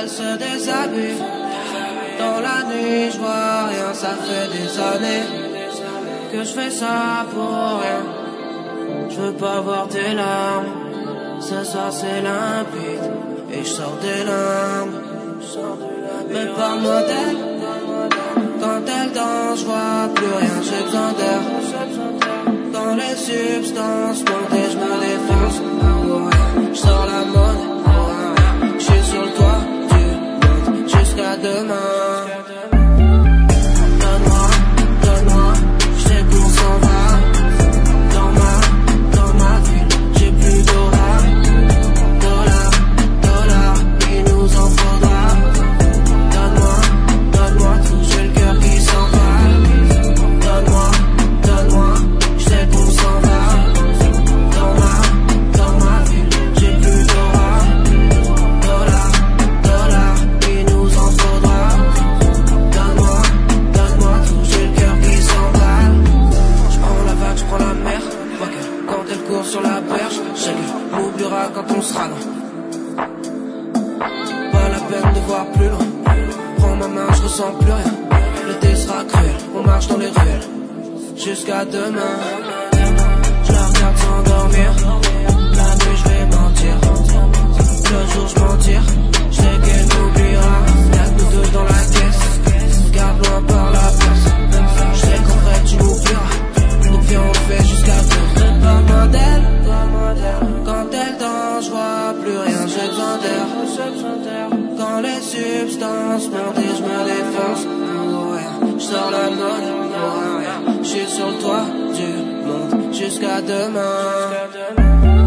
elle se déshabille. Dans la nuit, je vois rien, ça fait des années que je fais ça pour rien. Je veux pas voir tes larmes, ce soir c'est limpide et je sors des larmes. Mais parle-moi d'elle, quand elle danse, je vois plus rien, j'ai besoin d'air. Quand les substances montent et je me défonce, je sors la monnaie, je suis sur le toit du monde jusqu'à demain. Donne-moi, je sais qu'on s'en va. Dans ma ville, j'ai plus dollars, il nous en faudra. Donne-moi tout, j'ai le cœur qui s'emballe. Donne-moi, je sais qu'on s'en va. Dans ma ville, j'ai plus dollars, il nous en faudra. Donne-moi tout, j'ai le cœur qui s'emballe. Je prends la vague, je prends la mer. Vois que quand elle court sur la berge, je sais qu'elle m'oubliera quand on sera loin. Pas la peine de voir plus loin. Prends ma main, je ressens plus rien. L'été sera cruel, on marche dans les ruelles jusqu'à demain. Je la regarde s'endormir. La nuit je vais mentir, le jour je mentir. Je sais qu'elle m'oubliera. Y'a que nous deux dans la caisse, regarde loin par la place. Je sais qu'en vrai tu m'oublieras. Donc viens on le fait jusqu'à demain. Parle-moi d'elle, quand elle danse je vois plus rien, j'ai besoin d'air. Quand les substances montent et je me défonce, je sors la monnaie, je suis sur le toit du monde jusqu'à demain.